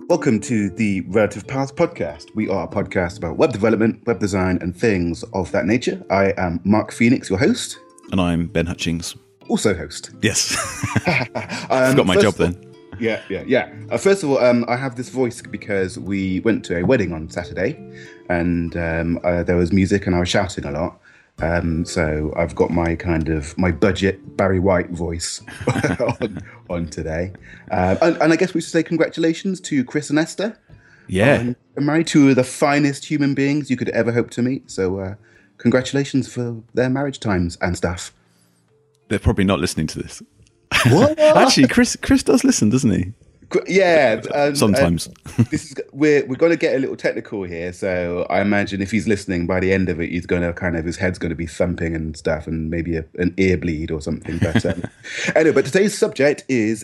Welcome to the Relative Paths podcast. We are a podcast about web development, web design, and things of that nature. I am Mark Phoenix, your host. And I'm Ben Hutchings. Also host. Yes. Forgot my job then. Yeah. First of all, I have this voice because we went to a wedding on Saturday and there was music and I was shouting a lot. So I've got my budget Barry White voice on today. And I guess we should say congratulations to Chris and Esther. Yeah. Married to the finest human beings you could ever hope to meet. So congratulations for their marriage times and stuff. They're probably not listening to this. What? Actually, Chris does listen, doesn't he? Yeah, sometimes. We're going to get a little technical here, so I imagine if he's listening, by the end of it, he's going to his head's going to be thumping and stuff, and maybe an ear bleed or something. But anyway, but today's subject is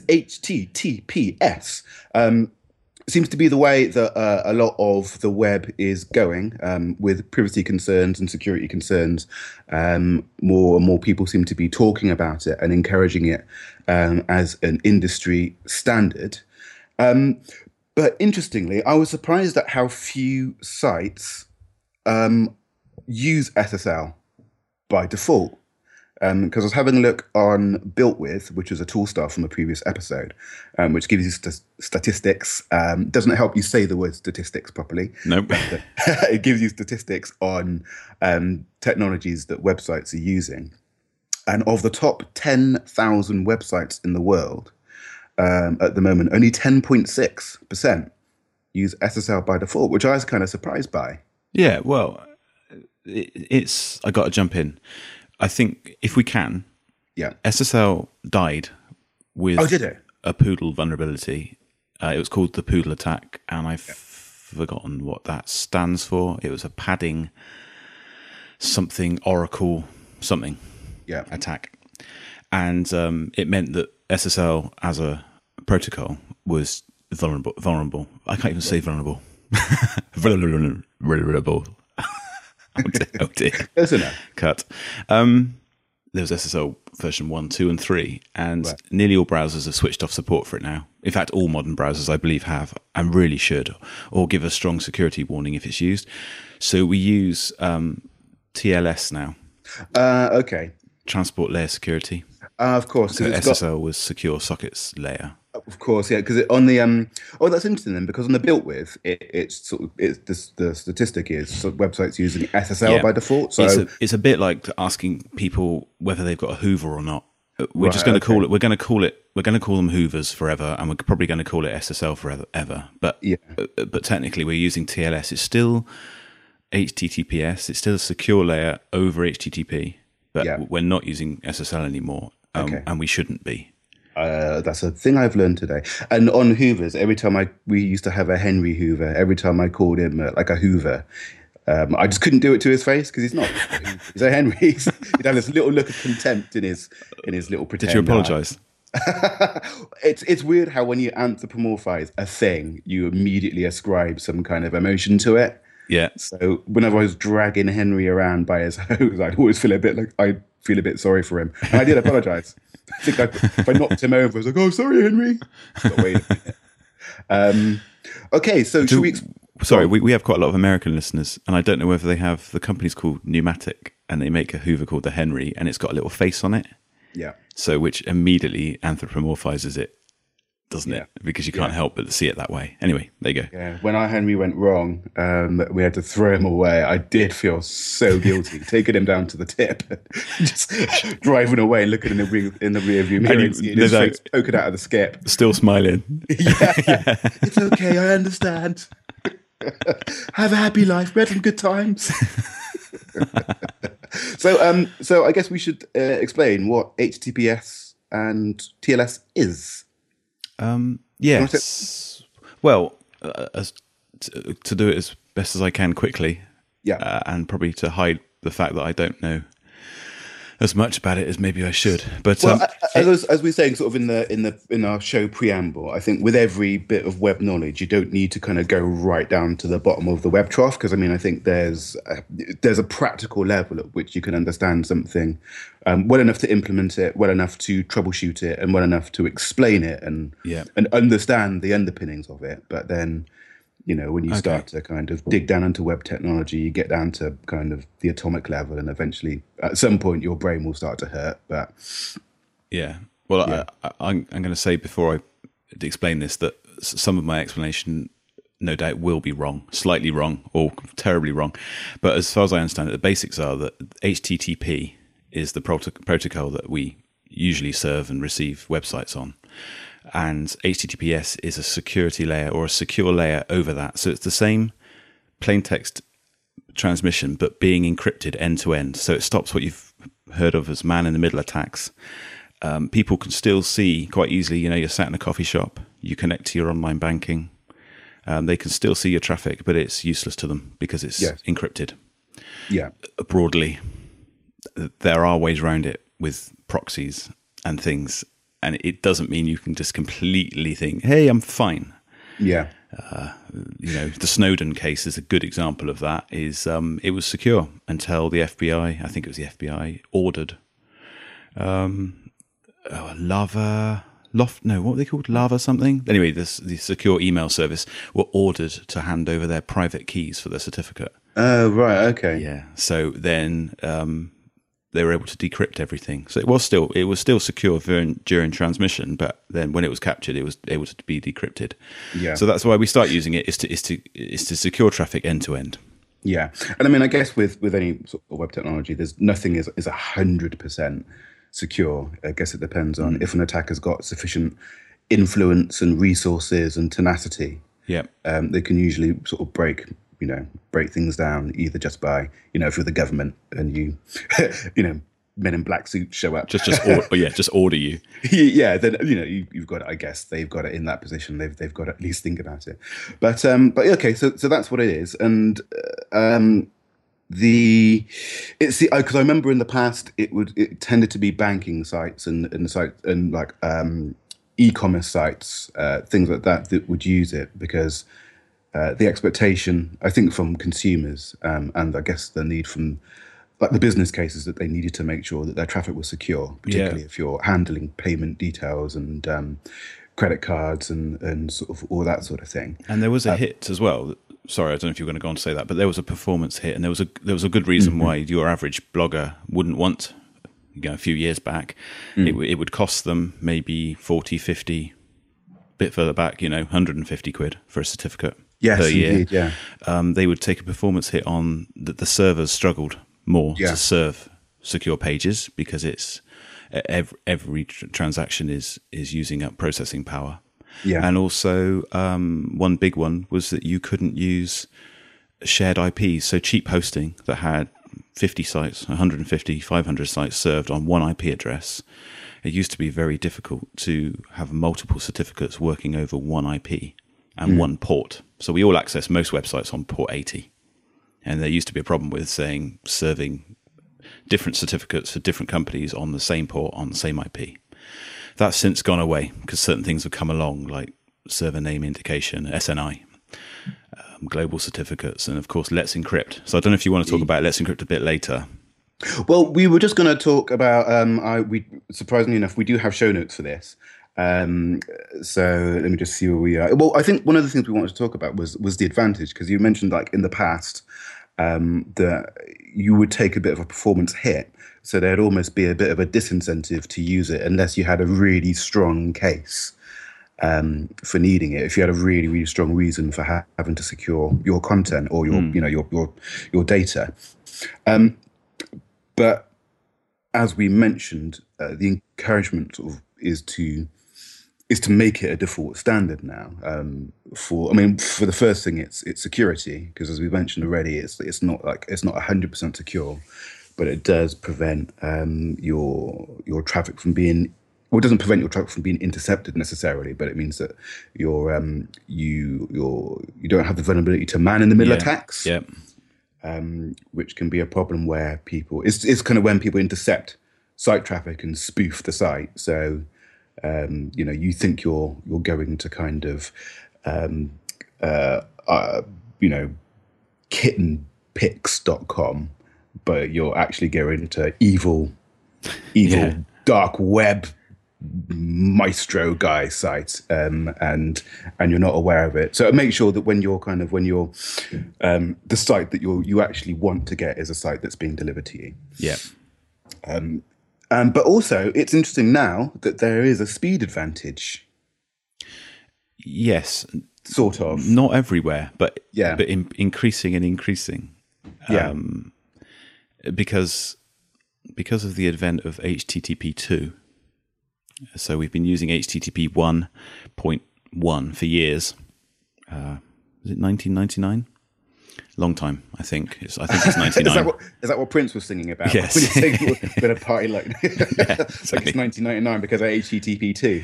HTTPS. Seems to be the way that a lot of the web is going, with privacy concerns and security concerns. More and more people seem to be talking about it and encouraging it as an industry standard. But interestingly, I was surprised at how few sites use SSL by default. Because I was having a look on Built With, which was a tool star from a previous episode, which gives you statistics. Doesn't help you say the word statistics properly. Nope. It gives you statistics on technologies that websites are using. And of the top 10,000 websites in the world, at the moment, only 10.6% use SSL by default, which I was kind of surprised by. Yeah, well, I got to jump in. I think if we can, SSL died with did it? A Poodle vulnerability. It was called the Poodle attack, and I've forgotten what that stands for. It was a padding something Oracle something attack, and it meant that SSL as a protocol was vulnerable. I can't even say vulnerable. Vulnerable. Oh dear. That's enough. Cut. There was SSL version 1, 2, and 3, and nearly all browsers have switched off support for it now. In fact, all modern browsers, I believe, have, and really should, or give a strong security warning if it's used. So we use TLS now. Okay. Transport Layer Security. Of course. So SSL was Secure Sockets Layer. Of course, yeah, because on the that's interesting then, because on the Built With, it's the statistic is websites using SSL by default. So it's a bit like asking people whether they've got a Hoover or not. We're just going to call it. We're going to call them Hoovers forever, and we're probably going to call it SSL forever. But technically, we're using TLS. It's still HTTPS. It's still a secure layer over HTTP, but we're not using SSL anymore, and we shouldn't be. That's a thing I've learned today. And on Hoovers, every time we used to have a Henry Hoover. Every time I called him like a Hoover, I just couldn't do it to his face because he's not. He's a Henry. He'd have this little look of contempt in his little pretend. Did you apologise? It's weird how when you anthropomorphize a thing, you immediately ascribe some kind of emotion to it. Yeah. So whenever I was dragging Henry around by his hose, I'd always feel a bit sorry for him, and I did apologise. I think if I knocked him over, I was like, "Oh, sorry, Henry." But wait a minute. Okay, so should we? Sorry, we have quite a lot of American listeners, and I don't know whether they have the company's called Pneumatic, and they make a Hoover called the Henry, and it's got a little face on it. Yeah. So which immediately anthropomorphizes it, doesn't it? Because you can't help but see it that way. Anyway, there you go. Yeah. When our Henry went wrong, we had to throw him away. I did feel so guilty taking him down to the tip, just driving away, looking in the rear view mirror, and seeing his face poking out of the skip, still smiling. Yeah. It's okay. I understand. Have a happy life. We had some good times. So I guess we should explain what HTTPS and TLS is. Yes. Well, to do it as best as I can quickly. Yeah. And probably to hide the fact that I don't know as much about it as maybe I should. But well, as we were saying, sort of in our show preamble, I think with every bit of web knowledge, you don't need to kind of go right down to the bottom of the web trough, because I mean, I think there's a practical level at which you can understand something well enough to implement it, well enough to troubleshoot it, and well enough to explain it and understand the underpinnings of it. But then, when you start to kind of dig down into web technology, you get down to kind of the atomic level, and eventually at some point your brain will start to hurt. But I'm going to say before I explain this that some of my explanation no doubt will be wrong, slightly wrong or terribly wrong. But as far as I understand it, the basics are that HTTP is the protocol that we usually serve and receive websites on. And HTTPS is a security layer or a secure layer over that. So it's the same plain text transmission, but being encrypted end to end. So it stops what you've heard of as man-in-the-middle attacks. People can still see quite easily, you're sat in a coffee shop, you connect to your online banking. They can still see your traffic, but it's useless to them because it's encrypted. Yeah. Broadly, there are ways around it with proxies and things. And it doesn't mean you can just completely think, hey, I'm fine. Yeah. The Snowden case is a good example of that. It was secure until the FBI, I think it was the FBI, ordered Lava something. Anyway, the secure email service were ordered to hand over their private keys for their certificate. Oh, right. Okay. Yeah. So then they were able to decrypt everything. So it was still secure during transmission, but then when it was captured, it was able to be decrypted. Yeah. So that's why we start using it is to secure traffic end to end. Yeah, and I mean, I guess with any sort of web technology, there's nothing is 100% secure. I guess it depends on if an attacker's got sufficient influence and resources and tenacity. Yeah, they can usually sort of break things down either just by, if you're the government and you, men in black suits show up. Just order you. Yeah, then you've got it. I guess they've got it in that position. They've got to at least think about it. But okay, so that's what it is, and because I remember in the past it tended to be banking sites and like e-commerce sites, things like that would use it because. The expectation, I think, from consumers, and I guess the need from like the business cases that they needed to make sure that their traffic was secure, particularly if you're handling payment details and credit cards and sort of all that sort of thing. And there was a hit as well. Sorry, I don't know if you were going to go on to say that, but there was a performance hit, and there was a good reason why your average blogger wouldn't want. A few years back, it would cost them maybe 40, 50, bit further back, 150 quid for a certificate. Yes, per year. Indeed, yeah. They would take a performance hit on that. The servers struggled more to serve secure pages because it's every transaction is using up processing power. Yeah, and also one big one was that you couldn't use shared IPs, so cheap hosting that had 50 sites, 150, 500 sites served on one IP address. It used to be very difficult to have multiple certificates working over one IP and one port. So we all access most websites on port 80. And there used to be a problem with serving different certificates for different companies on the same port, on the same IP. That's since gone away because certain things have come along, like server name indication, SNI, global certificates, and of course, Let's Encrypt. So I don't know if you want to talk about Let's Encrypt a bit later. Well, we were just going to talk about, we surprisingly enough, we do have show notes for this. So let me just see where we are. Well, I think one of the things we wanted to talk about was the advantage, because you mentioned like in the past that you would take a bit of a performance hit. So there'd almost be a bit of a disincentive to use it unless you had a really strong case for needing it. If you had a really, really strong reason for having to secure your content or your data. But as we mentioned, the encouragement sort of is to make it a default standard now. For the first thing, it's security, because as we mentioned already, it's not 100% secure, but it does prevent your traffic from being. Well, it doesn't prevent your traffic from being intercepted necessarily, but it means that you don't have the vulnerability to man-in-the-middle attacks. Yep. Which can be a problem where people it's kind of when people intercept site traffic and spoof the site. So you think you're going to kind of you know, kittenpics.com, but you're actually going to evil dark web maestro guy site, and you're not aware of it. So make sure that when you're the site that you actually want to get is a site that's being delivered to you. Yeah. But also, it's interesting now that there is a speed advantage. Yes, sort of. Not everywhere, but yeah, but increasing and increasing. Yeah, because of the advent of HTTP2. So we've been using HTTP 1.1 for years. Was it 1999? Long time, I think. I think it's 99. is that what Prince was singing about? Yes. When he's saying we're going to party like, yeah, exactly. Like it's 1999 because of HTTP2.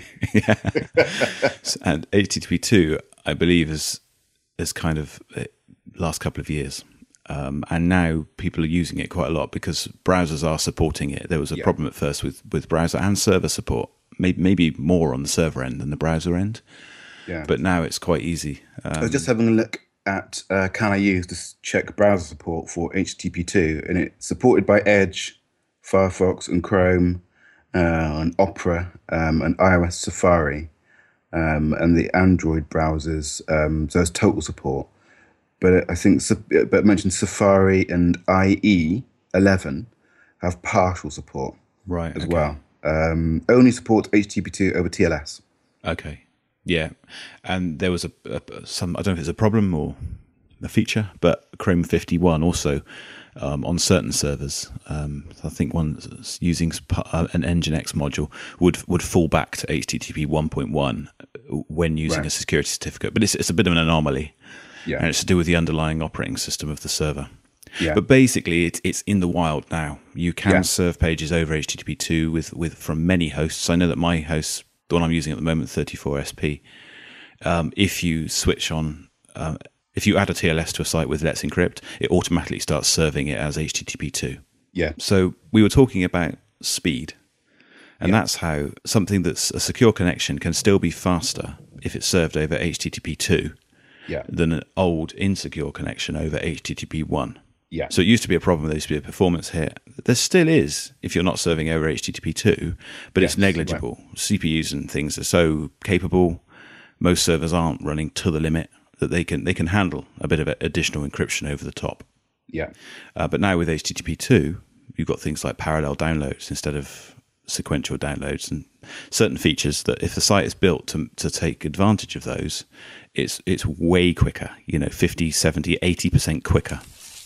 Yeah. And HTTP2, I believe, is kind of last couple of years. And now people are using it quite a lot because browsers are supporting it. There was a problem at first with browser and server support, maybe more on the server end than the browser end. Yeah. But now it's quite easy. I was just having a look at can I use to check browser support for HTTP2, and it's supported by Edge, Firefox, and Chrome, and Opera, and iOS Safari, and the Android browsers. So there's total support. But I think, but it mentioned Safari and IE 11 have partial support, right, as well. Only supports HTTP2 over TLS. Okay. Yeah, and there was some, I don't know if it's a problem or a feature, but Chrome 51 also on certain servers, I think one using an Nginx module would fall back to HTTP 1.1 when using a security certificate, but it's a bit of an anomaly, and it's to do with the underlying operating system of the server. Yeah. But basically, it's in the wild now. You can serve pages over HTTP2 with from many hosts. I know that my host, the one I'm using at the moment, 34SP, if you switch on, if you add a TLS to a site with Let's Encrypt, it automatically starts serving it as HTTP2. Yeah. So we were talking about speed, and that's how something that's a secure connection can still be faster if it's served over HTTP2 than an old insecure connection over HTTP1. Yeah. So it used to be a problem. There used to be a performance hit. There still is if you're not serving over HTTP2, but it's negligible. Right. CPUs and things are so capable. Most servers aren't running to the limit that they can handle a bit of additional encryption over the top. Yeah. But now with HTTP2, you've got things like parallel downloads instead of sequential downloads, and certain features that if the site is built to take advantage of those, it's way quicker. 50, 70, 80% quicker.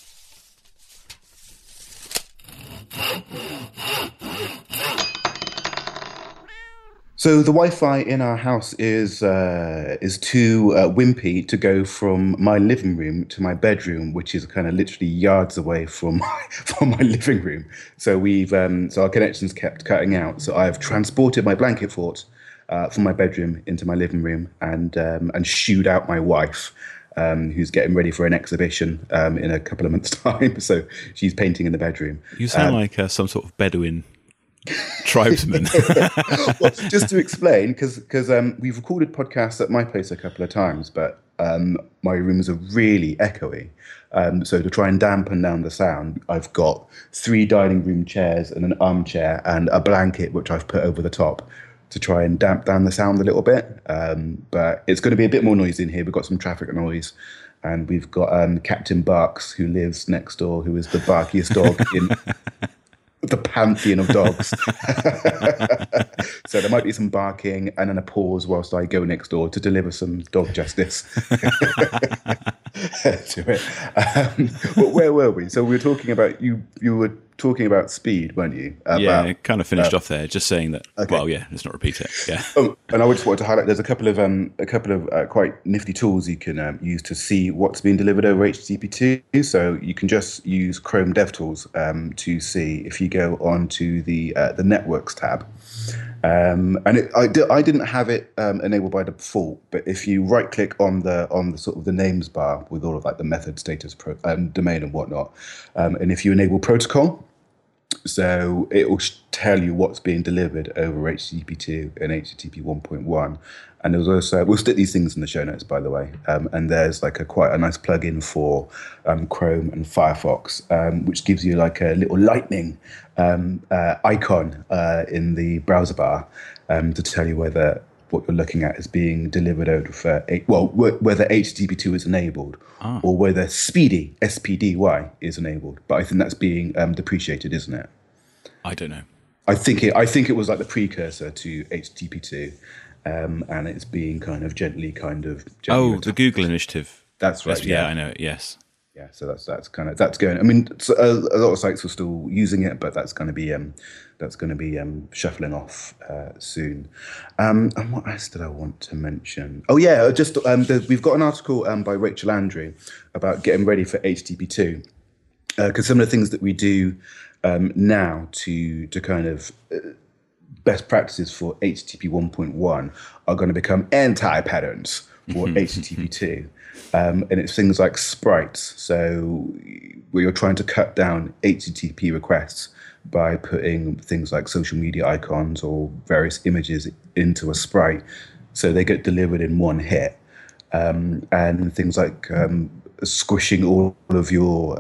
So the Wi-Fi in our house is too wimpy to go from my living room to my bedroom, which is kind of literally yards away from my living room. So so our connections kept cutting out. So I've transported my blanket fort from my bedroom into my living room and shooed out my wife, who's getting ready for an exhibition in a couple of months' time. So she's painting in the bedroom. You sound like some sort of Bedouin tribesman. Well, just to explain, because we've recorded podcasts at my place a couple of times, but my rooms are really echoey. So to try and dampen down the sound, I've got 3 dining room chairs and an armchair and a blanket, which I've put over the top to try and damp down the sound a little bit. But it's going to be a bit more noisy in here. We've got some traffic noise. And we've got Captain Barks, who lives next door, who is the barkiest dog in the pantheon of dogs. So there might be some barking and then a pause whilst I go next door to deliver some dog justice to it. But where were we? So we were talking about, you were talking about speed, weren't you? It kind of finished off there, just saying that, let's not repeat it. Yeah. And I just wanted to highlight, there's a couple of quite nifty tools you can use to see what's being delivered over HTTP2. So you can just use Chrome DevTools to see if you go on to the Networks tab. And I didn't have it enabled by default, but if you right click on the sort of the names bar with all of like the method, status, domain and whatnot, and if you enable protocol, So it will tell you what's being delivered over HTTP2 and HTTP 1.1. And there's also, we'll stick these things in the show notes, by the way. And there's like quite a nice plugin for Chrome and Firefox, which gives you like a little lightning icon in the browser bar to tell you whether what you're looking at is being delivered over whether HTTP2 is enabled or whether Speedy, SPDY, is enabled. But I think that's being depreciated, isn't it? I don't know. I think it was like the precursor to HTTP2, and it's being gently the Google initiative. That's right. Yeah, I know it. Yes. Yeah, so that's going. I mean, a lot of sites are still using it, but that's going to be shuffling off soon. And what else did I want to mention? Oh yeah, just we've got an article by Rachel Andrew about getting ready for HTTP2, because some of the things that we do now to kind of best practices for HTTP 1.1 are going to become anti-patterns for HTTP2. And it's things like sprites. So where you're trying to cut down HTTP requests by putting things like social media icons or various images into a sprite, so they get delivered in one hit. And things like squishing all of your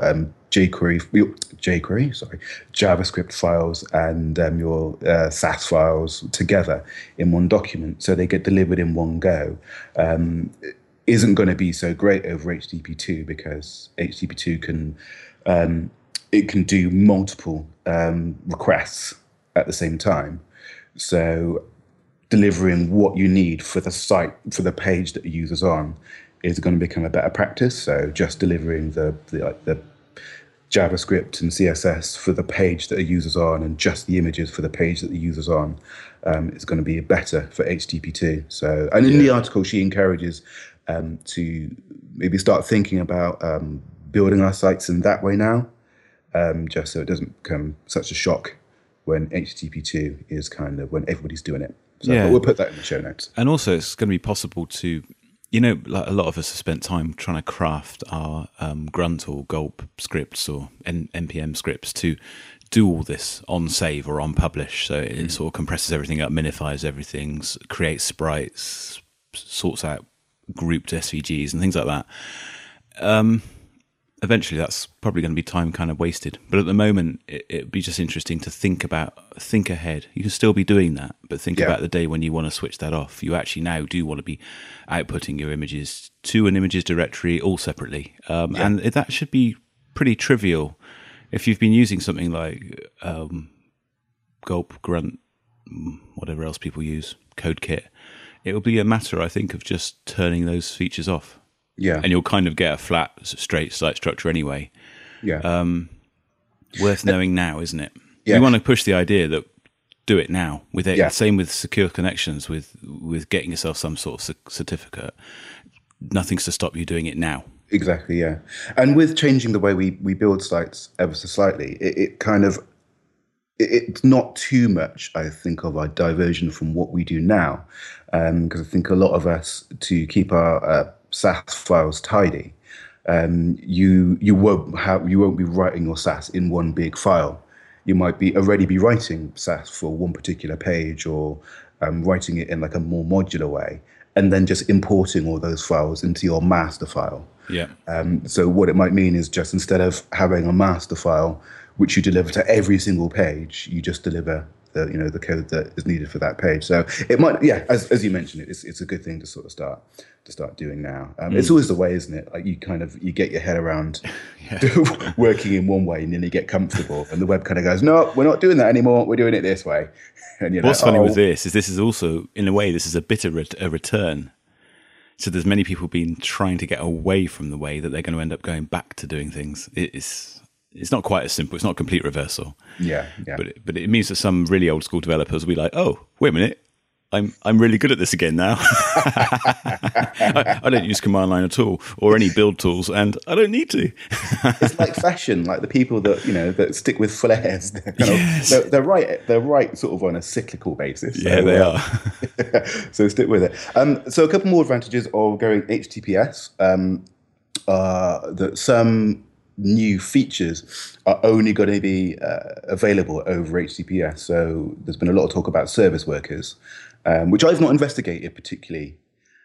JavaScript files and your SAS files together in one document, so they get delivered in one go. Isn't going to be so great over HTTP2 because HTTP2 can do multiple requests at the same time. So delivering what you need for the site, for the page that the user's on, is going to become a better practice. So just delivering the JavaScript and CSS for the page that a user's on, and just the images for the page that the user's on, is going to be better for HTTP2. So, and in the article, she encourages to maybe start thinking about building our sites in that way now, just so it doesn't become such a shock when HTTP2 is when everybody's doing it. So but we'll put that in the show notes. And also it's going to be possible to, like a lot of us have spent time trying to craft our Grunt or Gulp scripts or NPM scripts to do all this on save or on publish. So it sort of compresses everything up, minifies everything, creates sprites, sorts out grouped SVGs and things like that. Eventually that's probably going to be time kind of wasted, but at the moment it'd be just interesting to think ahead. You can still be doing that, but think about the day when you want to switch that off. You actually now do want to be outputting your images to an images directory all separately, and that should be pretty trivial if you've been using something like Gulp, Grunt, whatever else people use, CodeKit. It will be a matter, I think, of just turning those features off. Yeah. And you'll kind of get a flat, straight site structure anyway. Yeah. Worth knowing now, isn't it? Yeah. We want to push the idea that do it now. With it, same with secure connections, with getting yourself some sort of certificate. Nothing's to stop you doing it now. Exactly, yeah. And with changing the way we build sites ever so slightly, it's not too much, I think, of a diversion from what we do now, because I think a lot of us, to keep our SAS files tidy, you won't be writing your SAS in one big file. You might already be writing SAS for one particular page, or writing it in like a more modular way, and then just importing all those files into your master file. Yeah. So what it might mean is, just instead of having a master file which you deliver to every single page, you just deliver the code that is needed for that page. So it might, as you mentioned, it's a good thing to sort of start doing now. It's always the way, isn't it? Like you get your head around working in one way, and then you get comfortable, and the web kind of goes, no, we're not doing that anymore. We're doing it this way. And what's funny with this is also, in a way, this is a bit of a return. So there's many people been trying to get away from the way that they're going to end up going back to doing things. It's not quite as simple. It's not a complete reversal. Yeah. But it means that some really old school developers will be like, oh, wait a minute, I'm really good at this again now. I don't use command line at all, or any build tools, and I don't need to. It's like fashion, like the people that that stick with flares. They're right sort of on a cyclical basis. So, they are. So stick with it. So a couple more advantages of going HTTPS. That some new features are only going to be available over HTTPS. So there's been a lot of talk about service workers, which I've not investigated particularly,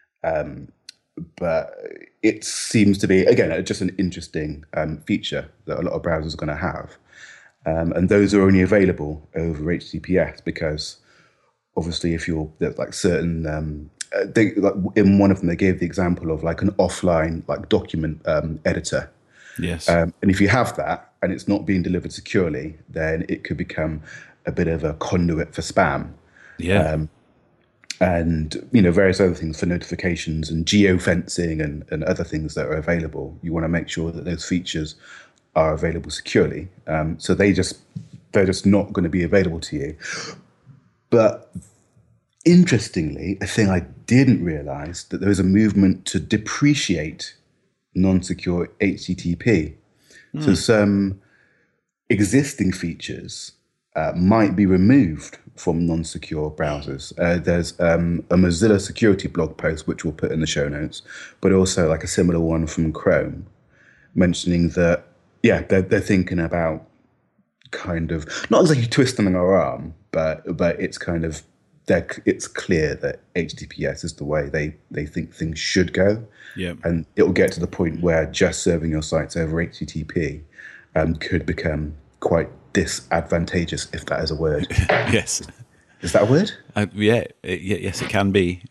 but it seems to be, again, just an interesting feature that a lot of browsers are going to have. And those are only available over HTTPS because obviously if there's like certain, like in one of them, they gave the example of like an offline like document editor. Yes. And if you have that and it's not being delivered securely, then it could become a bit of a conduit for spam. Yeah. And, various other things for notifications and geofencing and other things that are available. You want to make sure that those features are available securely. So they're just not going to be available to you. But interestingly, a thing I didn't realize that there is a movement to depreciate non-secure HTTP. So some existing features might be removed from non-secure browsers. There's a Mozilla security blog post, which we'll put in the show notes, but also like a similar one from Chrome, mentioning that, they're thinking about kind of, not exactly twisting our arm, but it's kind of, it's clear that HTTPS is the way they think things should go. Yeah. And it will get to the point where just serving your sites over HTTP could become quite disadvantageous, if that is a word. Yes. Is that a word? Yes, it can be.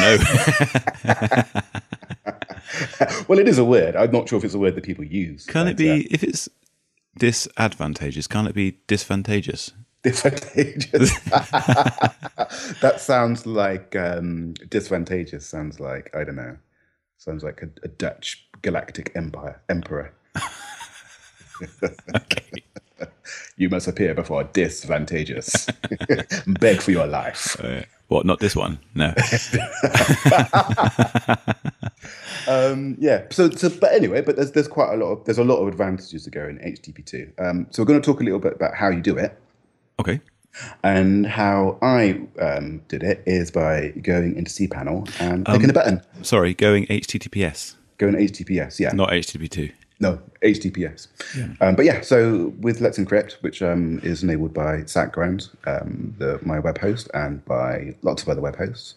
I don't know. Well, it is a word. I'm not sure if it's a word that people use. Can it be, if it's disadvantageous, can't it be disvantageous? Disadvantageous. That sounds like disvantageous. Sounds like, I don't know. Sounds like a Dutch galactic emperor. Okay. You must appear before disadvantageous. Beg for your life. What? Not this one? No. But anyway, there's quite a lot of advantages to going HTTP2. So we're going to talk a little bit about how you do it. Okay. And how I did it is by going into cPanel and clicking a button. Sorry, going HTTPS. Going HTTPS, yeah. Not HTTP2. No, HTTPS. Yeah. So with Let's Encrypt, which is enabled by SiteGround, my web host, and by lots of other web hosts,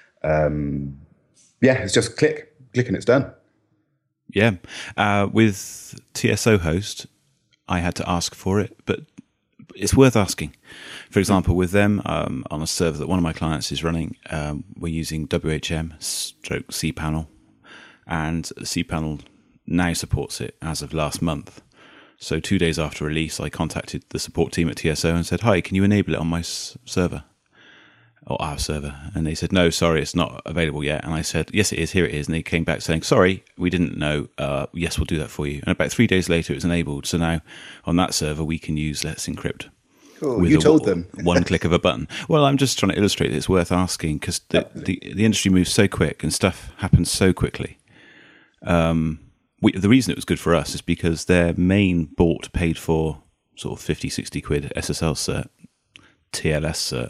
it's just click and it's done. Yeah. With TSO Host, I had to ask for it, but it's worth asking. For example, with them, on a server that one of my clients is running, we're using WHM/cPanel, and cPanel now supports it as of last month. So 2 days after release, I contacted the support team at TSO and said, "Hi, can you enable it on my server?" Or our server. And they said, "No, sorry, it's not available yet." And I said, "Yes, it is. Here it is." And they came back saying, "Sorry, we didn't know. Yes, we'll do that for you." And about 3 days later, it was enabled. So now on that server, we can use Let's Encrypt. Cool. You told them. One click of a button. Well, I'm just trying to illustrate that it's worth asking because the industry moves so quick and stuff happens so quickly. The reason it was good for us is because their main bought paid for sort of 50, 60 quid SSL cert, TLS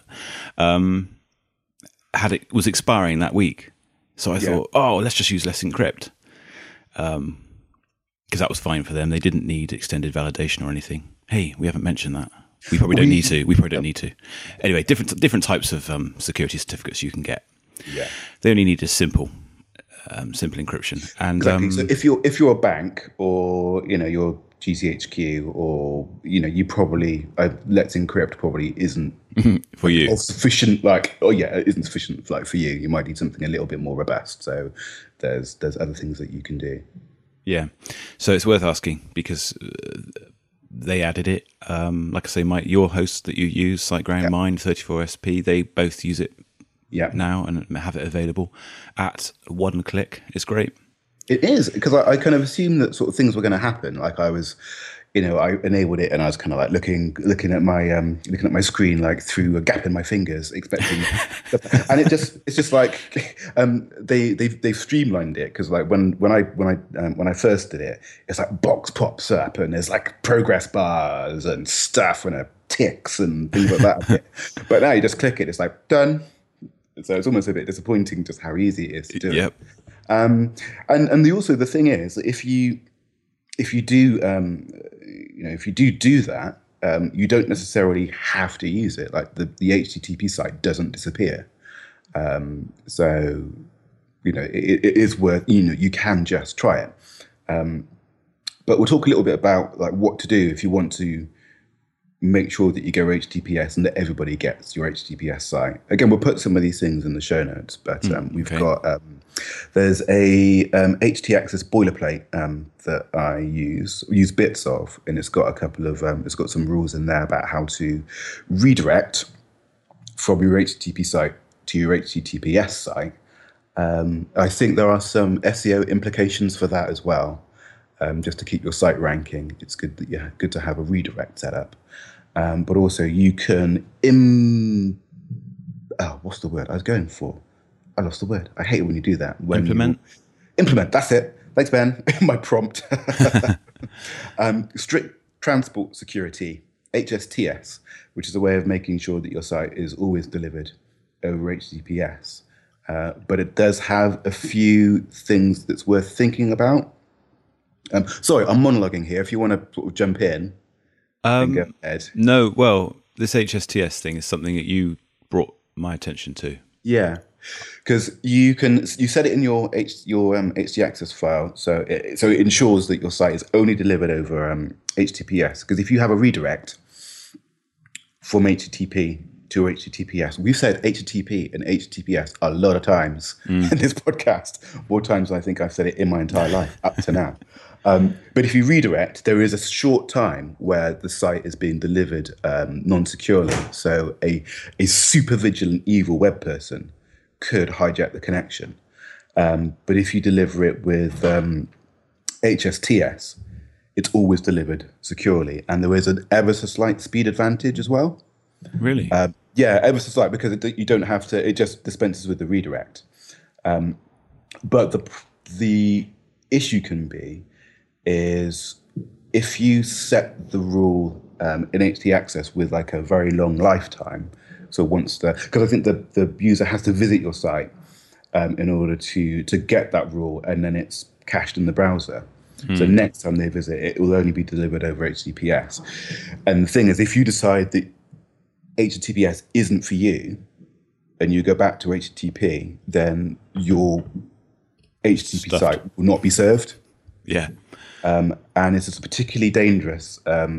cert, was expiring that week. So I thought, let's just use Let's Encrypt. Because that was fine for them. They didn't need extended validation or anything. Hey, we haven't mentioned that. We probably don't need to. We probably don't need to. Anyway, different types of security certificates you can get. Yeah. They only need a simple encryption. And exactly. So if you're a bank or you're GCHQ or you probably Let's Encrypt probably isn't for you sufficient. It isn't sufficient for you. You might need something a little bit more robust. So there's other things that you can do. Yeah. So it's worth asking because they added it. Like I say, your host that you use, SiteGround, mine, 34SP, they both use it now and have it available at one click. It's great. It is, because I kind of assumed that sort of things were going to happen. Like I was, I enabled it and I was kind of like looking at my screen like through a gap in my fingers, expecting, and it's just like they've streamlined it because like when I first did it, it's like box pops up and there's like progress bars and stuff and ticks and things like that. But now you just click it, it's like done. So it's almost a bit disappointing just how easy it is to do it. And also the thing is, if you if you do, if you do that, you don't necessarily have to use it. Like the HTTP site doesn't disappear. So, it is worth, you can just try it. But we'll talk a little bit about like what to do if you want to make sure that you go HTTPS and that everybody gets your HTTPS site. Again, we'll put some of these things in the show notes, but we've got, there's a htaccess boilerplate that I use bits of, and it's got a couple of, it's got some rules in there about how to redirect from your HTTP site to your HTTPS site. I think there are some SEO implications for that as well. Just to keep your site ranking, it's good to have a redirect set up. But also you can what's the word I was going for? I lost the word. I hate it when you do that. Implement. That's it. Thanks, Ben. My prompt. Strict transport security, HSTS, which is a way of making sure that your site is always delivered over HTTPS. But it does have a few things that's worth thinking about. Sorry, I'm monologuing here. If you want to sort of jump in, go ahead. No, well, this HSTS thing is something that you brought my attention to. Yeah, because you set it in your htaccess file, so it ensures that your site is only delivered over HTTPS. Because if you have a redirect from HTTP to HTTPS, we've said HTTP and HTTPS a lot of times in this podcast, more times than I think I've said it in my entire life up to now. But if you redirect, there is a short time where the site is being delivered non-securely. So a super vigilant evil web person could hijack the connection. But if you deliver it with HSTS, it's always delivered securely. And there is an ever so slight speed advantage as well. Really? Yeah, ever so slight, because you don't have to, it just dispenses with the redirect. But the issue can be is if you set the rule in htaccess with like a very long lifetime, so because I think the user has to visit your site in order to get that rule, and then it's cached in the browser. So next time they visit, it will only be delivered over HTTPS. And the thing is, if you decide that HTTPS isn't for you, and you go back to HTTP, then your HTTP site will not be served. Yeah. And it's particularly dangerous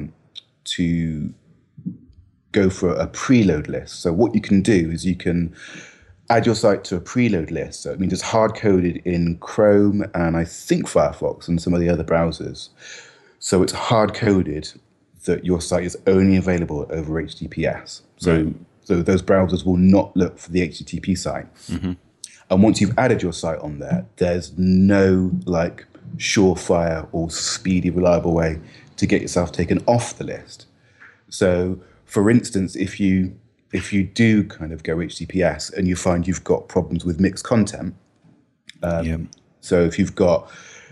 to go for a preload list. So what you can do is you can add your site to a preload list. So it means it's hard-coded in Chrome and I think Firefox and some of the other browsers. So it's hard-coded that your site is only available over HTTPS. So those browsers will not look for the HTTP site. Mm-hmm. And once you've added your site on there, there's no surefire or speedy, reliable way to get yourself taken off the list. So, for instance, if you do kind of go HTTPS and you find you've got problems with mixed content, so if you've got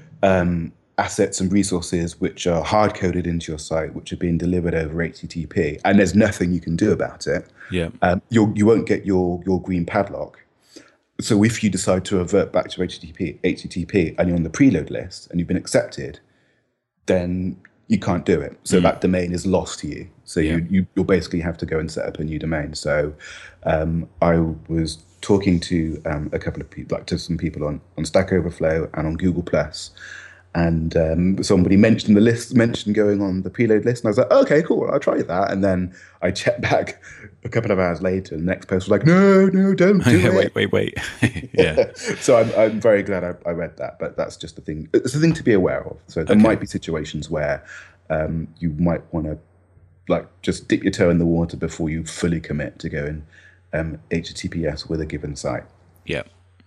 assets and resources which are hard-coded into your site, which are being delivered over HTTP, and there's nothing you can do about it, you won't get your green padlock. So if you decide to revert back to HTTP and you're on the preload list and you've been accepted, then you can't do it. So that domain is lost to you. So you'll basically have to go and set up a new domain. So I was talking to a couple of people, to some people on Stack Overflow and on Google+. And somebody mentioned going on the preload list. And I was like, okay, cool, I'll try that. And then I checked back a couple of hours later, and the next post was like, no, don't do it. Wait. Yeah. So I'm very glad I read that. But that's just the thing. It's a thing to be aware of. So there might be situations where you might want to just dip your toe in the water before you fully commit to going HTTPS with a given site. Yeah.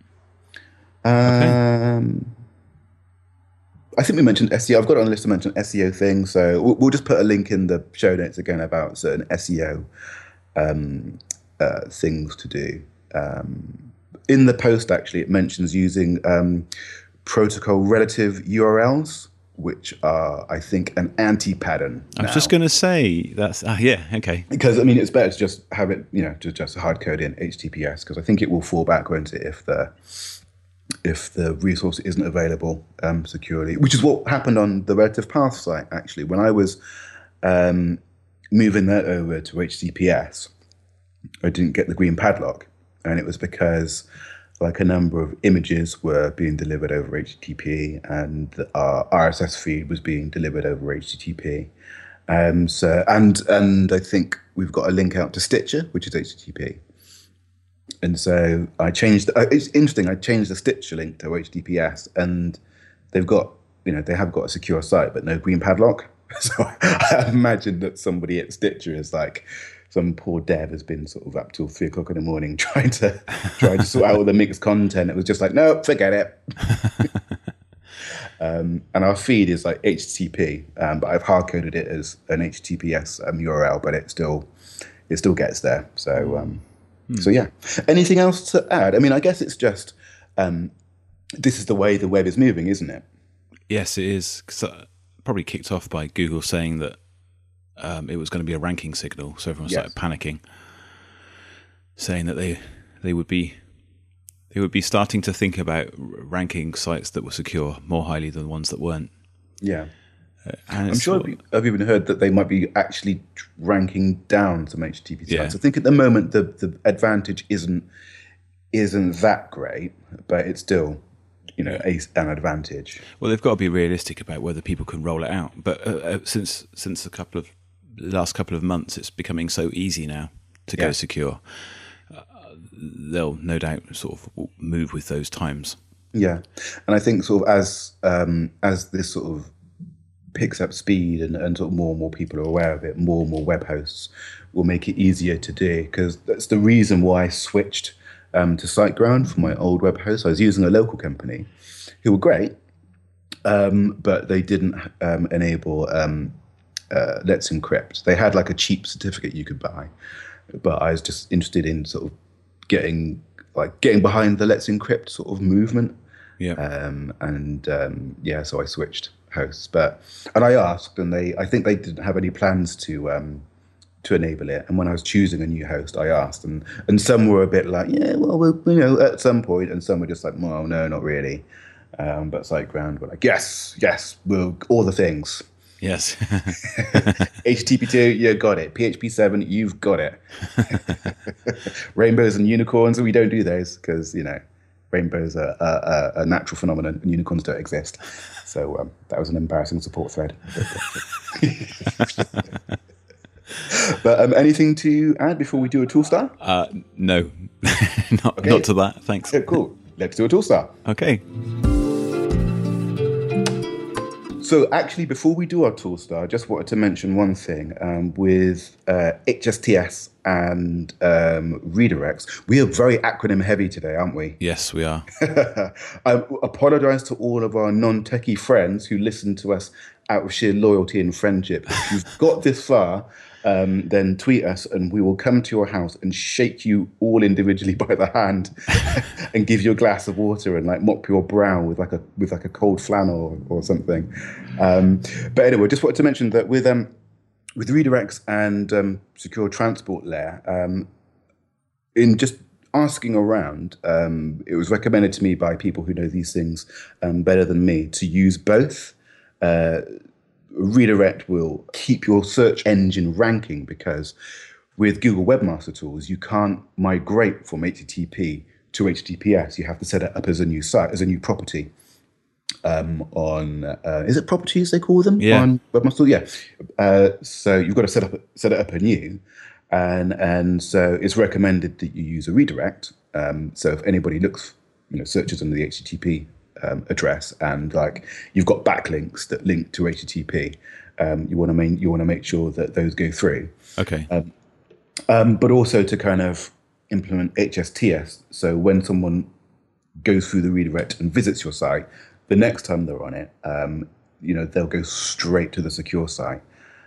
I think we mentioned SEO. I've got it on the list to mention SEO things. So we'll just put a link in the show notes again about certain SEO things to do. In the post, actually, it mentions using protocol relative URLs, which are, I think, an anti-pattern. I was just going to say that's okay. Because it's better to just have it, to just hard code in HTTPS, because I think it will fall back, won't it, if if the resource isn't available securely, which is what happened on the Relative Path site, actually. When I was moving that over to HTTPS, I didn't get the green padlock. And it was because like a number of images were being delivered over HTTP and our RSS feed was being delivered over HTTP. So I think we've got a link out to Stitcher, which is HTTP. And so I changed. It's interesting. I changed the Stitcher link to HTTPS, and they have got a secure site, but no green padlock. So I imagine that somebody at Stitcher is like, some poor dev has been sort of up till 3 o'clock in the morning trying to sort out all the mixed content. It was just like, no, forget it. And our feed is like HTTP, but I've hard coded it as an HTTPS URL, but it still gets there. So so yeah. Anything else to add? I mean, I guess it's just this is the way the web is moving, isn't it? Yes, it is. Probably kicked off by Google saying that it was going to be a ranking signal, so everyone started panicking, saying that they would be starting to think about ranking sites that were secure more highly than the ones that weren't. Yeah. And I'm sure I've even heard that they might be actually ranking down some HTTP sites. I think at the moment the advantage isn't that great, but it's still an advantage. Well, they've got to be realistic about whether people can roll it out. But since the last couple of months, it's becoming so easy now to go secure. They'll no doubt sort of move with those times. Yeah, and I think sort of as this sort of picks up speed and sort of more and more people are aware of it, more and more web hosts will make it easier to do, because that's the reason why I switched to SiteGround for my old web host. I was using a local company who were great, but they didn't enable Let's Encrypt. They had like a cheap certificate you could buy, but I was just interested in sort of getting behind the Let's Encrypt sort of movement. Yeah. So I switched hosts, and I asked, and I think they didn't have any plans to enable it. And when I was choosing a new host, I asked, and some were a bit like, yeah, well, we'll at some point, and some were just like, well, no, not really. But SiteGround were like, yes, we'll all the things. Yes. HTTP2, you got it. PHP 7, you've got it. Rainbows and unicorns, we don't do those because, rainbows are a natural phenomenon and unicorns don't exist. So that was an embarrassing support thread. But anything to add before we do a tool star? No, not to that. Thanks. Yeah, cool. Let's do a tool star. Okay. So actually, before we do our tool star, I just wanted to mention one thing. With HSTS and redirects, we are very acronym heavy today, aren't we? Yes, we are. I apologize to all of our non-techie friends who listen to us out of sheer loyalty and friendship. If you've got this far, then tweet us and we will come to your house and shake you all individually by the hand and give you a glass of water and like mop your brow with like a cold flannel or something. But anyway, just wanted to mention that with redirects and secure transport layer, in just asking around, it was recommended to me by people who know these things better than me to use both. Redirect will keep your search engine ranking, because with Google Webmaster Tools, you can't migrate from HTTP to HTTPS. You have to set it up as a new site, as a new property. Is it properties they call them? Yeah. On Webmaster Tools? Yeah. So you've got to set it up anew, and so it's recommended that you use a redirect. So if anybody searches under the HTTP address and like you've got backlinks that link to HTTP, you want to make sure that those go through. Okay. But also to kind of implement HSTS. So when someone goes through the redirect and visits your site, the next time they're on it, they'll go straight to the secure site.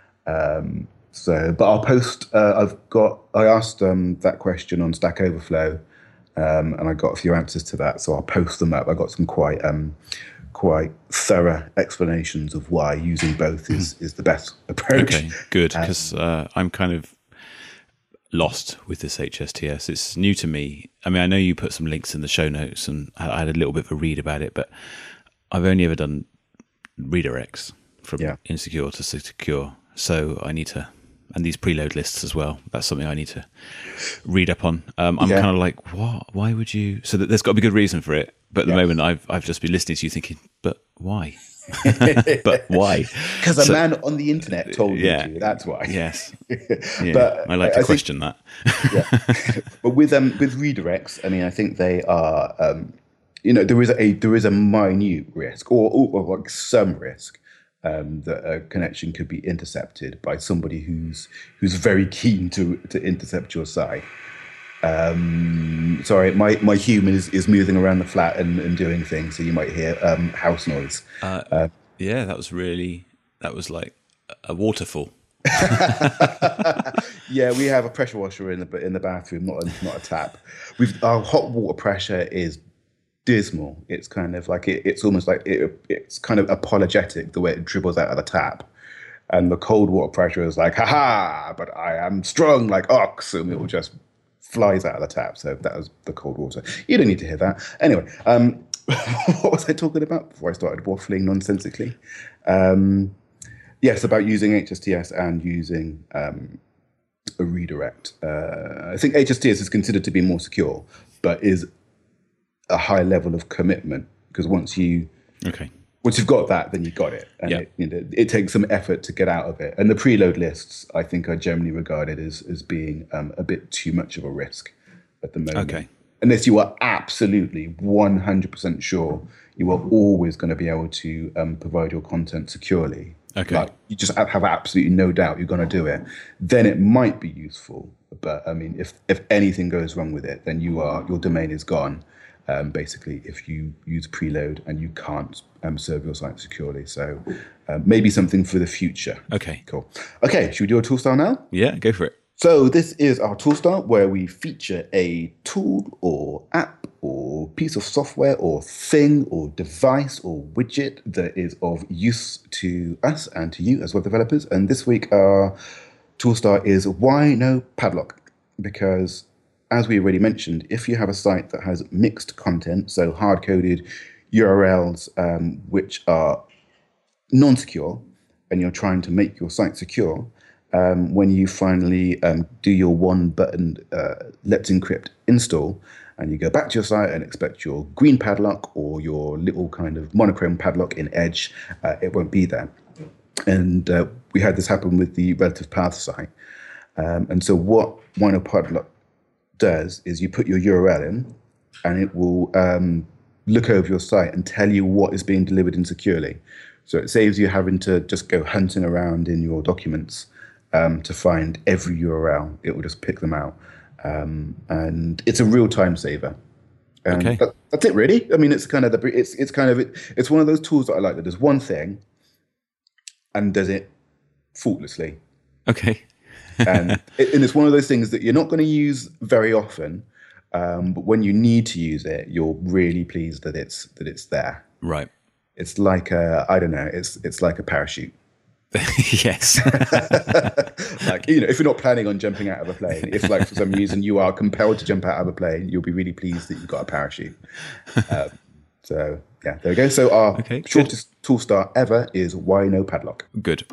But I'll post. I asked that question on Stack Overflow. And I got a few answers to that, so I'll post them up. I got some quite thorough explanations of why using both is the best approach. Okay, good, because I'm kind of lost with this HSTS. It's new to me. I mean, I know you put some links in the show notes, and I had a little bit of a read about it, but I've only ever done redirects from insecure to secure. So I need to, and these preload lists as well. That's something I need to read up on. I'm kind of like, what? Why would you? So there's got to be a good reason for it. But at the moment, I've just been listening to you thinking, but why? But why? Because a man on the internet told you to. That's why. Yes. Yeah, but I like to question that. But with redirects, I mean, I think they are. There is a minute risk, or like some risk, that a connection could be intercepted by somebody who's very keen to intercept your site. Sorry, my human is moving around the flat and doing things, so you might hear house noise. Yeah, that was like a waterfall. Yeah, we have a pressure washer in the bathroom, not a tap. Our hot water pressure is dismal. It's kind of like it's almost like it's kind of apologetic the way it dribbles out of the tap. And the cold water pressure is like, haha, but I am strong like ox, and it will just flies out of the tap. So that was the cold water. You don't need to hear that. Anyway, what was I talking about before I started waffling nonsensically? Yes, about using HSTS and using a redirect. I think HSTS is considered to be more secure, but is a high level of commitment, because once you've got that, then you got it, and it takes some effort to get out of it. And the preload lists, I think, are generally regarded as being a bit too much of a risk at the moment, unless you are absolutely 100% sure you are always going to be able to provide your content securely. Like you just have absolutely no doubt you're going to do it. Then it might be useful, but I mean, if anything goes wrong with it, then your domain is gone. Basically, if you use preload and you can't serve your site securely. So maybe something for the future. Okay. Cool. Okay, should we do a tool star now? Yeah, go for it. So this is our tool star, where we feature a tool or app or piece of software or thing or device or widget that is of use to us and to you as web developers. And this week our tool star is Why No Padlock? Because, as we already mentioned, if you have a site that has mixed content, so hard-coded URLs which are non-secure, and you're trying to make your site secure, when you finally do your one-button Let's Encrypt install, and you go back to your site and expect your green padlock or your little kind of monochrome padlock in Edge, it won't be there. And we had this happen with the Relative Path site. And so what Why No Padlock does is you put your URL in, and it will look over your site and tell you what is being delivered insecurely. So it saves you having to just go hunting around in your documents to find every URL. It will just pick them out, and it's a real time saver. And that's it, really. I mean, it's kind of it's one of those tools that I like, that does one thing and does it faultlessly. Okay. And it's one of those things that you're not going to use very often, but when you need to use it, you're really pleased that it's there. Right. It's like it's like a parachute. Yes. Like, if you're not planning on jumping out of a plane, if like for some reason you are compelled to jump out of a plane, you'll be really pleased that you've got a parachute. So yeah, there we go. So our shortest tool star ever is Why No Padlock. Good.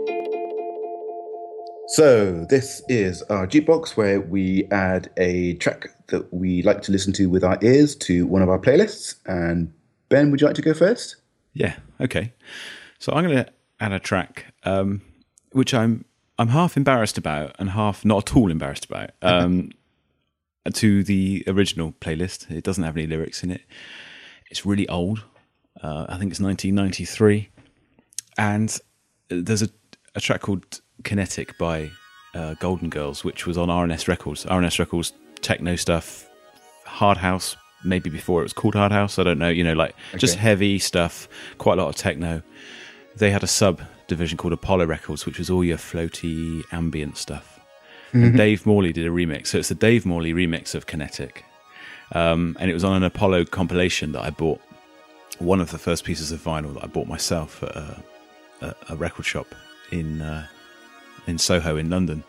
So this is our jukebox, where we add a track that we like to listen to with our ears to one of our playlists. And Ben, would you like to go first? Yeah. Okay. So I'm going to add a track which I'm half embarrassed about and half not at all embarrassed about. To the original playlist, it doesn't have any lyrics in it. It's really old. I think it's 1993, and there's a track called Kinetic by Golden Girls, which was on RNS Records. RNS Records, techno stuff, hard house, maybe before it was called hard house, I don't know, just heavy stuff, quite a lot of techno. They had a sub-division called Apollo Records, which was all your floaty ambient stuff. Mm-hmm. And Dave Morley did a remix. So it's the Dave Morley remix of Kinetic. And it was on an Apollo compilation that I bought, one of the first pieces of vinyl that I bought myself at a record shop in Soho in London.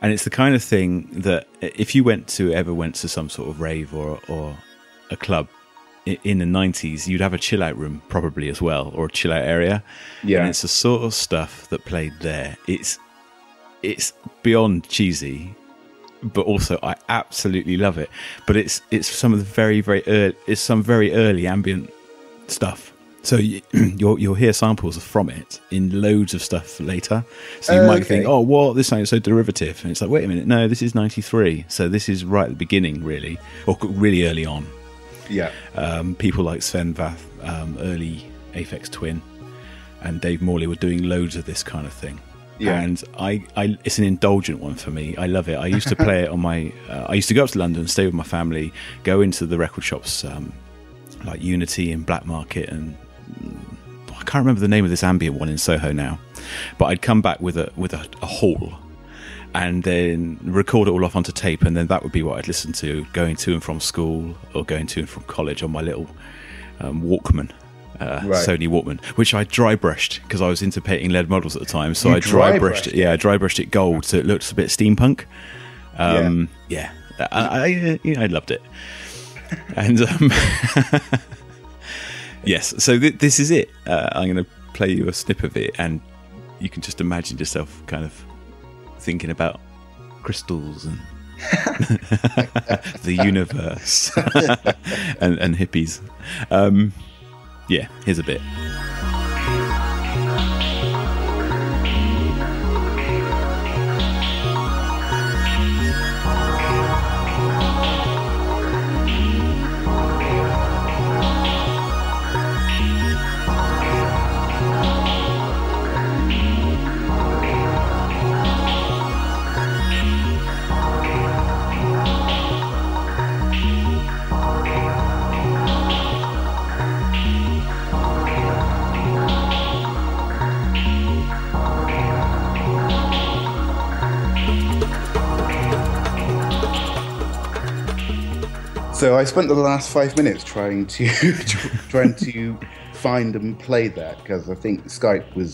And it's the kind of thing that if you ever went to some sort of rave or a club in the 90s, you'd have a chill out room probably as well, or a chill out area. Yeah. And it's the sort of stuff that played there. It's beyond cheesy, but also I absolutely love it. But it's some of the very, very early, it's some very early ambient stuff. So you'll hear samples from it in loads of stuff later. So you might think, oh, what? This sounds so derivative. And it's like, wait a minute, no, this is 93. So this is right at the beginning, really, or really early on. Yeah. People like Sven Vath, early Aphex Twin, and Dave Morley were doing loads of this kind of thing. Yeah. And I it's an indulgent one for me. I love it. I used to play it on my... I used to go up to London, stay with my family, go into the record shops like Unity and Black Market, and I can't remember the name of this ambient one in Soho now, but I'd come back with a haul and then record it all off onto tape, and then that would be what I'd listen to going to and from school or going to and from college on my little Walkman. Sony Walkman, which I dry brushed because I was into painting lead models at the time. So I dry brushed it. Yeah, I dry brushed it gold so it looks a bit steampunk. I loved it. And yes, so this is it. I'm going to play you a snip of it, and you can just imagine yourself kind of thinking about crystals and the universe and hippies. Yeah, here's a bit. So I spent the last 5 minutes trying to find and play that, because I think Skype was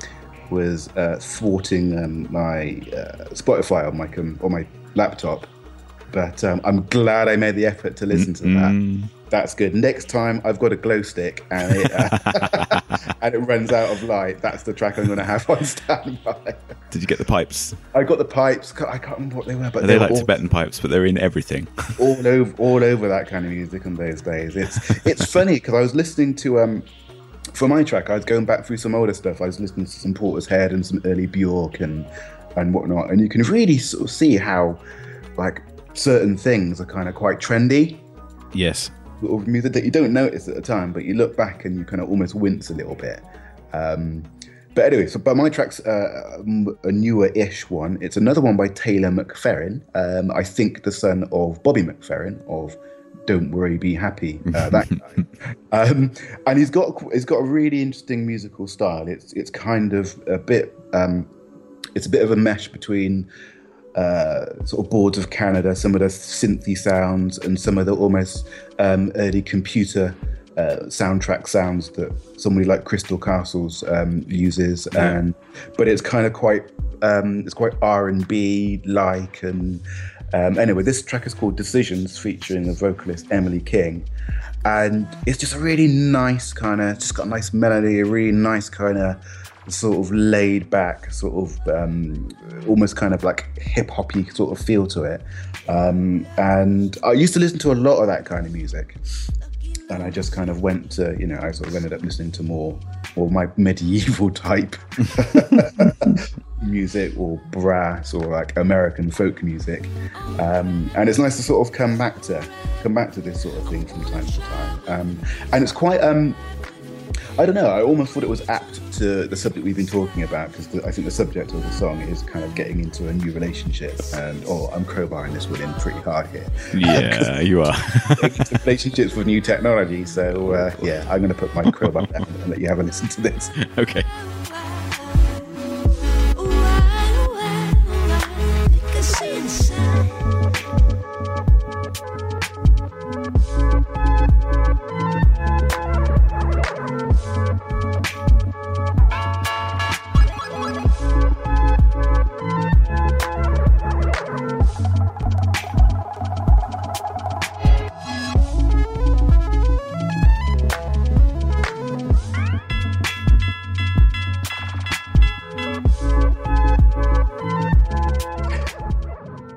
thwarting my Spotify on my laptop. But I'm glad I made the effort to listen to that. That's good. Next time I've got a glow stick and it and it runs out of light, that's the track I'm going to have on standby. Did you get the pipes? I got the pipes. I can't remember what they were, but they're like Tibetan pipes, but they're in everything. all over that kind of music in those days. It's funny because I was listening to for my track, I was going back through some older stuff. I was listening to some Portishead and some early Bjork and whatnot, and you can really sort of see how like certain things are kind of quite trendy. Yes. Sort of music that you don't notice at the time, but you look back and you kind of almost wince a little bit. But anyway, but my track's a newer-ish one. It's another one by Taylor McFerrin. I think the son of Bobby McFerrin of Don't Worry, Be Happy. That guy. And he's got a really interesting musical style. It's kind of a bit. It's a bit of a mesh between sort of Boards of Canada, some of the synthy sounds, and some of the almost early computer soundtrack sounds that somebody like Crystal Castles uses. But it's kind of quite R&B like. And anyway, this track is called Decisions, featuring the vocalist Emily King, and it's just a really nice kind of, just got a nice melody, a really nice kind of sort of laid back, sort of almost kind of like hip hoppy sort of feel to it. And I used to listen to a lot of that kind of music, and I just kind of went to, I sort of ended up listening to more my medieval type music, or brass, or like American folk music. And it's nice to sort of come back to this sort of thing from time to time. And it's quite I don't know, I almost thought it was apt to the subject we've been talking about, because I think the subject of the song is kind of getting into a new relationship, and I'm crowbarring this one in pretty hard here. Yeah, you are. Relationships with new technology, so I'm going to put my crowbar down and let you have a listen to this. Okay.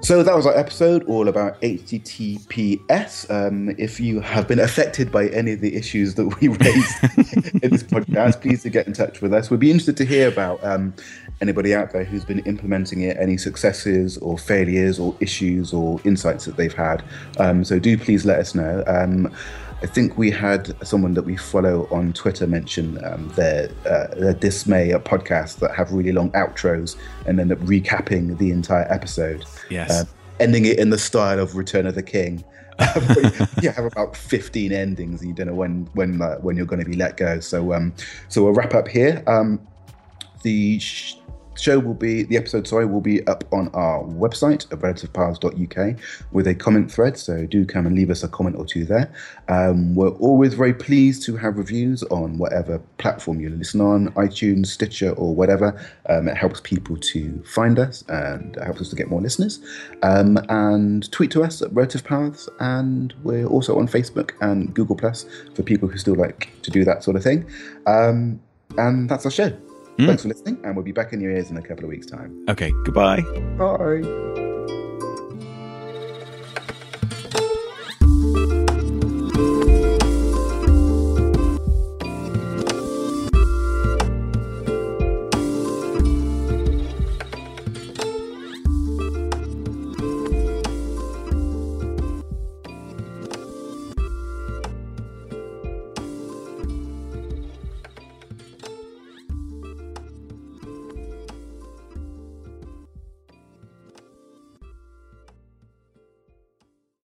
So that was our episode all about HTTPS. If you have been affected by any of the issues that we raised in this podcast, please do get in touch with us. We'd be interested to hear about anybody out there who's been implementing it, any successes or failures or issues or insights that they've had. So do please let us know. I think we had someone that we follow on Twitter mention their dismay at podcasts that have really long outros and end up recapping the entire episode. Yes. Ending it in the style of Return of the King. You have about 15 endings and you don't know when you're going to be let go. So we'll wrap up here. The episode will be up on our website at relativepaths.uk with a comment thread, so do come and leave us a comment or two there. We're always very pleased to have reviews on whatever platform you listen on, iTunes, Stitcher, or whatever. It helps people to find us and helps us to get more listeners. And tweet to us at Relative Paths, and we're also on Facebook and Google Plus for people who still like to do that sort of thing. And that's our show. Thanks for listening, and we'll be back in your ears in a couple of weeks' time. Okay, goodbye. Bye.